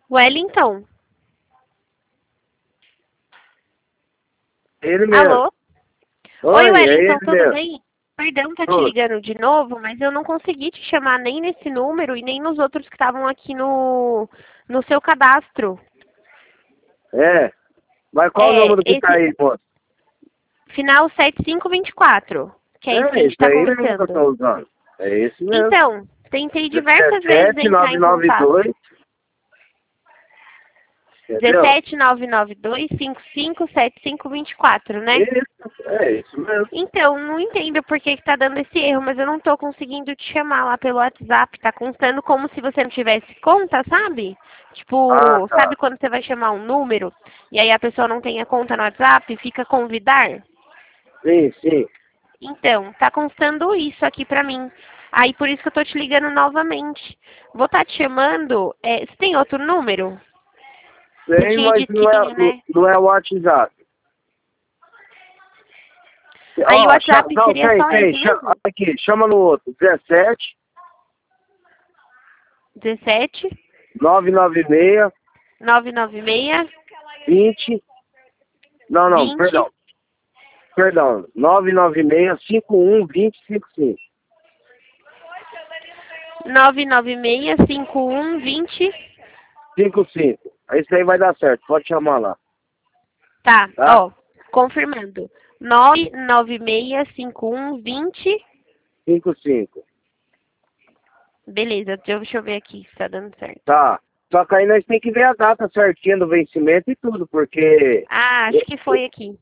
Wellington. Ele mesmo. Alô? Oi, Oi, é Wellington, ele tudo mesmo. bem? Perdão tá te Tudo. ligando de novo, mas eu não consegui te chamar nem nesse número e nem nos outros que estavam aqui no seu cadastro. É. Mas qual o É, número que tá esse aí, moço? final 7524, que é esse que a É, gente esse está aí mesmo que eu conversando. tô usando. É esse mesmo. Então, tentei diversas vezes entrar em contato. 17992. Entendeu? 17992557524, né? Isso mesmo. Então, não entendo por que tá dando esse erro, mas eu não tô conseguindo te chamar lá pelo WhatsApp. Tá contando como se você não tivesse conta, sabe? Ah, Tipo, tá. sabe quando você vai chamar um número e aí a pessoa não tem a conta no WhatsApp e fica convidar? Sim, sim. Então, tá constando isso aqui pra mim. Aí por isso que eu tô te ligando novamente. Vou estar te chamando. Você tem outro número? Você Tem, tinha mas dito que tinha, né? não é o WhatsApp. Aí o Ó, WhatsApp não, seria só tem. esse mesmo? Aqui, chama no outro. 17 17 996 996 20. Não, 20 Perdão. 996 51 20 55. 9965120. 55. Esse aí vai dar certo. Pode chamar lá. Tá, Tá? ó, confirmando. 9965120. 55. Beleza, deixa eu ver aqui se tá dando certo. Tá. Só que aí nós tem que ver a data certinha do vencimento e tudo, porque Ah, acho que foi aqui.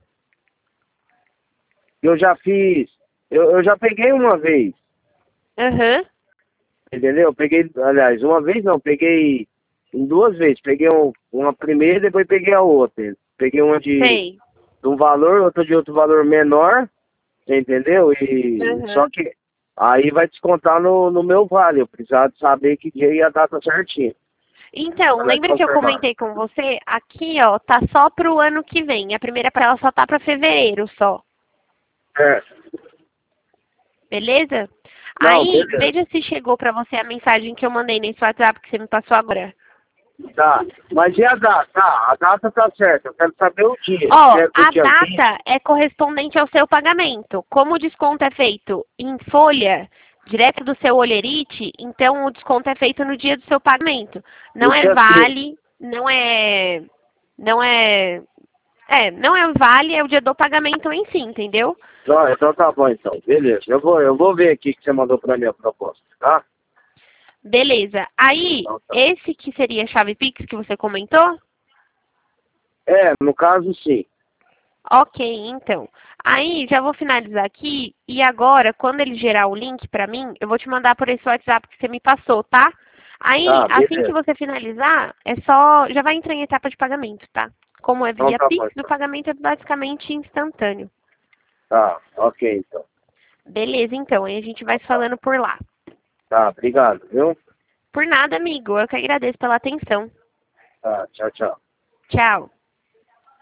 eu já fiz. Eu já peguei uma vez, Aham, entendeu? Eu peguei, aliás, uma vez não, peguei em duas vezes. Peguei uma primeira e depois peguei a outra. Peguei uma sei. de um valor, outra de outro valor menor, você entendeu? E só Aham. que aí vai descontar no meu vale. Eu precisava de saber que dia e a data certinha. Então, Pra nós lembra que eu confirmar. comentei com você? Aqui, ó, tá só pro ano que vem. A primeira pra ela só tá pra fevereiro só. É. Beleza? Não, Aí, beleza. veja se chegou pra você a mensagem que eu mandei nesse WhatsApp que você me passou agora. Tá. Mas e a data? Tá, a data tá certa. Eu quero saber o dia. Se Ó, é do a dia 20. data é correspondente ao seu pagamento. Como o desconto é feito em folha, direto do seu Olerite, então o desconto é feito no dia do seu pagamento. No Não é dia 5. vale, não é, não é vale, é o dia do pagamento em si, entendeu? Então tá bom, então. Beleza. Eu vou ver aqui que você mandou pra mim a proposta, tá? Beleza. Aí, Então tá. esse que seria a chave Pix que você comentou? É, no caso, sim. Ok, então. Aí já vou finalizar aqui e agora, quando ele gerar o link pra mim, eu vou te mandar por esse WhatsApp que você me passou, tá? Aí, Tá, assim que beleza. você finalizar, é só, já vai entrar em etapa de pagamento, tá? Como é Então via tá bom, Pix, o então. pagamento é basicamente instantâneo. Tá, ok, então. Beleza, então. Aí a gente vai Então se tá. falando por lá. Tá, obrigado, viu? Por nada, amigo. Eu que agradeço pela atenção. Tá, tchau, tchau. Tchau.